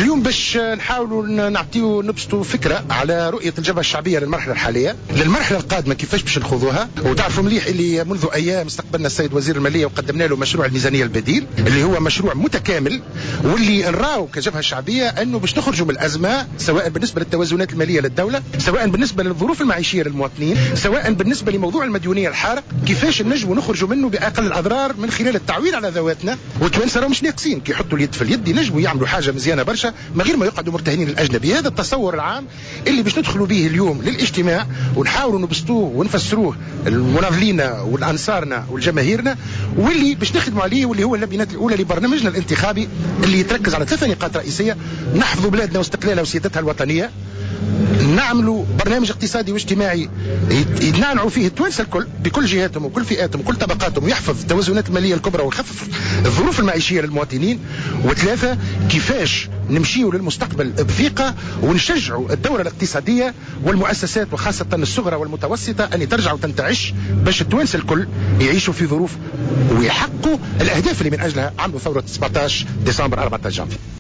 اليوم باش نحاولوا نعطيو نبسطوا فكرة على رؤية الجبهة الشعبية للمرحلة الحالية للمرحلة القادمة كيفاش باش نخوضوها. وتعرفوا مليح اللي منذ أيام استقبلنا السيد وزير المالية وقدمنا له مشروع الميزانية البديل اللي هو مشروع متكامل، واللي نراو كجبهة شعبية أنه باش نخرجوا من الأزمة، سواء بالنسبة للتوازنات المالية للدولة، سواء بالنسبة للظروف المعيشية للمواطنين، سواء بالنسبة لموضوع المديونية الحارق، كيفاش نجموا نخرجوا منه بأقل الأضرار من خلال التعويل على ذواتنا. والتوانسة راهم مش ناقصين، كي يحطوا اليد في اليد ينجموا يعملوا حاجة مزيانة برشا من غير ما يقعدوا مرتهنين الأجنبي. هذا التصور العام اللي باش ندخلوا به اليوم للاجتماع ونحاولوا نبسطوه ونفسروه لمناضلينا والأنصارنا والجماهيرنا، واللي باش نخدموا عليه، واللي هو اللبنات الأولى لبرنامجنا الانتخابي اللي يتركز على 3 نقاط رئيسية: نحفظوا بلادنا واستقلالها وسيادتها الوطنية، نعملوا برنامج اقتصادي واجتماعي يتنعنعوا فيه التوانسه الكل بكل جهاتهم وكل فئاتهم وكل طبقاتهم، ويحفظ التوازنات الماليه الكبرى ويخفف الظروف المعيشيه للمواطنين. وثلاثه، كيفاش نمشيوا للمستقبل بثقه ونشجعوا الدوره الاقتصاديه والمؤسسات وخاصه الصغرى والمتوسطه ان ترجع وتنتعش، باش التوانسه الكل يعيشوا في ظروف ويحققوا الاهداف اللي من اجلها عملوا ثوره 17 ديسمبر 14 جانفي.